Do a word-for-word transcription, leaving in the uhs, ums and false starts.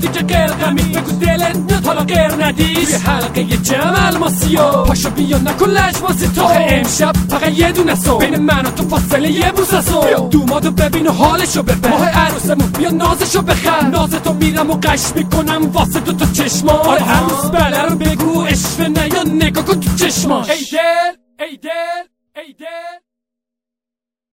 دیگه قرقمی بگو دلت میاد حالا غیر ندیش توی حلقه جمع الماسیو پاشو بیا نکن لجبازی تو آخه امشب فقط یه دونه سو بین من و تو فاصله یه بوسه بیا دومادو ببین و حالشو ببر ماه عروسمون بیا نازشو بخر نازتو میرم و قش میکنم واسه دو تا چشما آره هنوز بله رو بگو اشوه نه یا نگاه کن تو چشماش ای